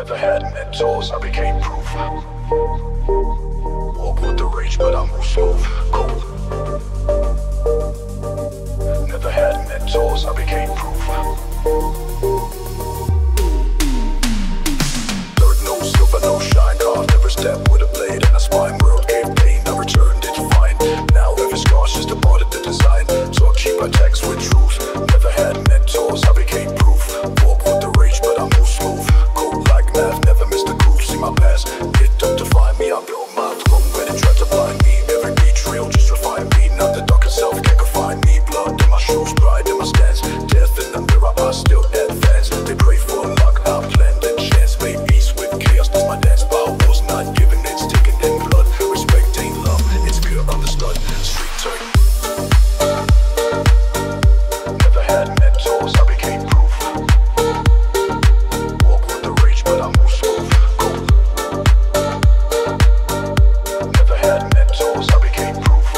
Never had mentors, I became proof. Walk with the rage, but I move smooth. Cold. Never had mentors, I became proof. Dirt, no silver, no shine. Carved every step with a blade and a spine. World gave pain, I returned it fine. Now every scar's just a part of the design. So I keep my text with truth. Never had mentors, I became proof. Walk with the rage, but I move smooth. Cold like math, never missed a groove. See my past, it don't define me. I built my throne when it tried to blind me. Every beat trail just refine me. Not the darker self can't confine me. Blood in my shoes, pride in my stance. Death in the mirror, I still advance. They pray for luck, I planned a chance. Made peace with chaos, that's my dance. Power was not given, it's taken in blood. Respect ain't love, it's pure understood. Street turn. Never had mentors, I became proof. Walk with the rage, but I move smooth. Cold. Never had mentors, I became proof.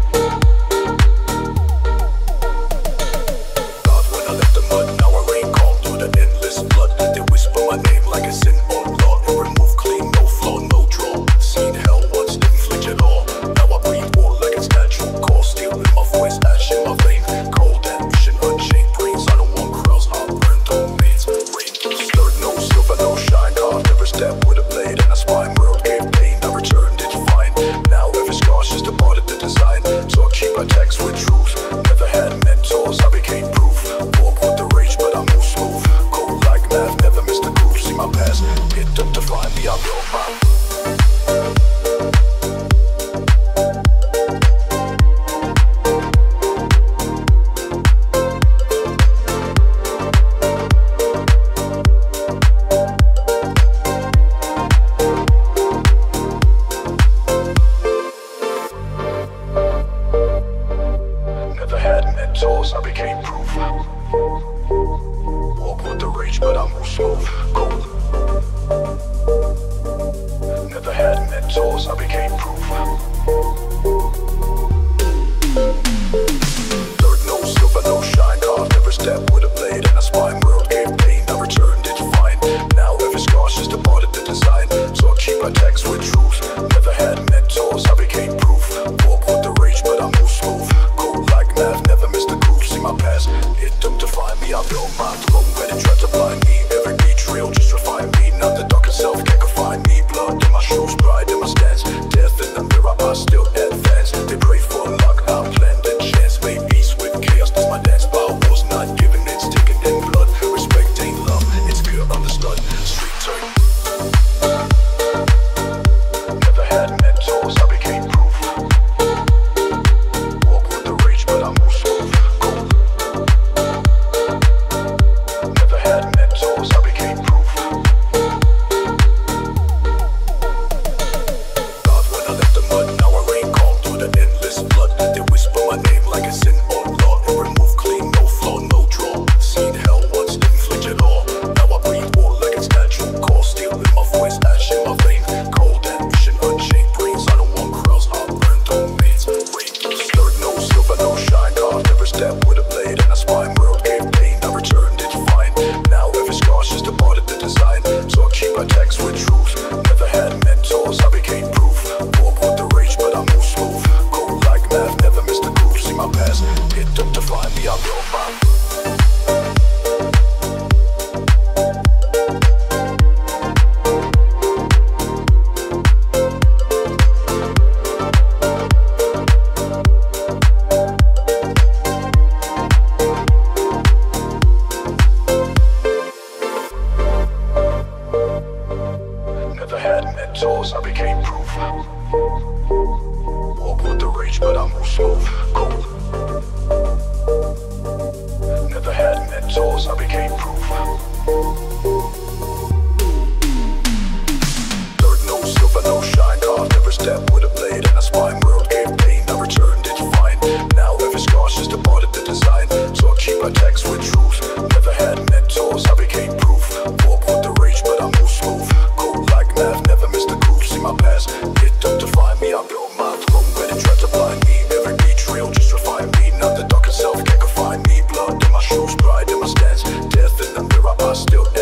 God, when I left the mud, now I rain calm through the endless blood. They whisper my name like a sin on law. Remove clean, no flaw, no draw. Seen hell once, didn't flinch at all. Now I breathe war like it's natural call. Steel in my voice, ash in my vein. Cold ambition, unchained brains. I don't want crowds, I burn domains. Rain through the slur, no silver, no shine. Carved every step with a blade and a spine. World gave pain, I returned it fine. Now every scar's just a part of the design. So I keep my text with truth. Never had mentors, I became proof. Walk with the rage, but I move smooth. Cold like math, never missed a groove. See my past, it don't define me. I built my. Never had mentors, I became proof. Walk with the rage, but I move smooth. Cold. Never had mentors, I became proof. Dirt, no silver, no shine. Carved every step with a blade and a spine. World gave pain, I returned it fine. Now every scar's just a part of the design. So I keep my text with truth. Never had mentors, I became proof. Walk with the rage, but I move smooth. Cold like math, never missed a groove. See my past, it don't define me. I built my throne when it tried to blind me. Every beat trail just refine me. Not the darker self can't confine me. Blood in my shoes, pride in my stance. Death in the mirror, I still advance. They pray for luck, I planned a chance. Made peace with chaos, that's my dance. Power was not given, it's taken in blood. Respect ain't love, it's pure understood. Street turn. Never had mentors, I became proof. Walk with the rage, but I move smooth. Cold. Never had mentors, I became proof. God, when I left the mud, now I rain calm through the endless blood. They whisper my name like a sin on law. Remove clean, no flaw, no draw. Seen hell once, didn't flinch at all. Now I breathe war like it's natural call. Steel in my voice, ash in my vein. Cold ambition, unchained brains. I don't want crowds, I burn domains. Rain through the slur, no silver, no shine. Carved every step with a blade and a spine. World gave pain, I returned it fine. Now every scar's just a part of the design. So I keep my text with truth. Never had mentors, I became proof. Walk with the rage, but I move smooth. Cold like math, never missed a groove. See my past, it don't define me. I built my. Never had mentors, I became proof. Walk with the rage, but I move smooth. Cold. Never had mentors, I became proof. Dirt, no silver, no shine. Carved every step with a blade and a spine. World gave pain, I returned it fine. Now every scar's just a part of the design. So I keep my text with truth. Never had mentors, I became proof. Walk with the rage, but I move smooth. Cold like math, never missed a groove. See my past, it don't define me. I built my throne when it tried to blind me. Every beat trail just refine me. Not the darker self can't confine me. Blood in my shoes, pride in my stance. Death in the mirror, I still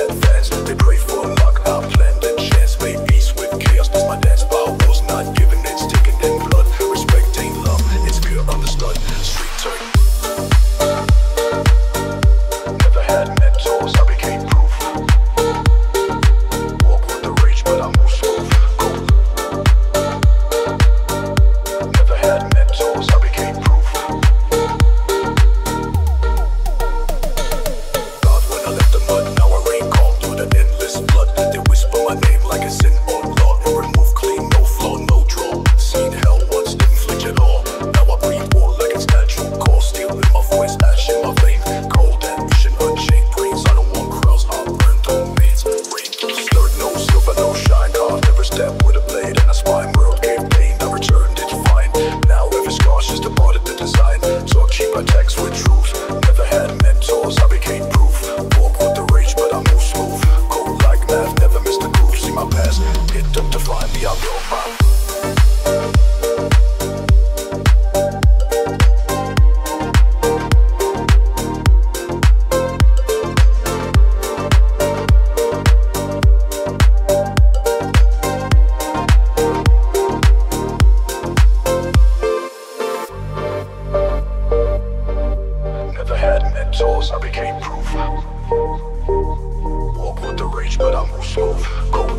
Walk with the rage, but I move smooth, cold.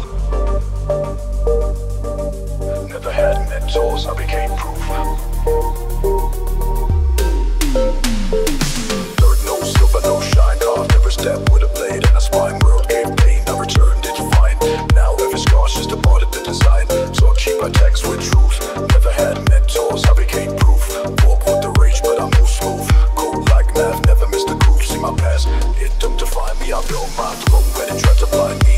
Never had mentors, I became proof. Dirt, no silver, no shine. Carved every step with a blade and a spine. World gave pain, I returned it fine. Now every scar's just a part of the design. So I keep my text with truth. Never had mentors, I became proof. Walk with the rage, but I move smooth. Cold like math, never missed a groove. See my past, it don't define me. I built my throne when it tried to blind me.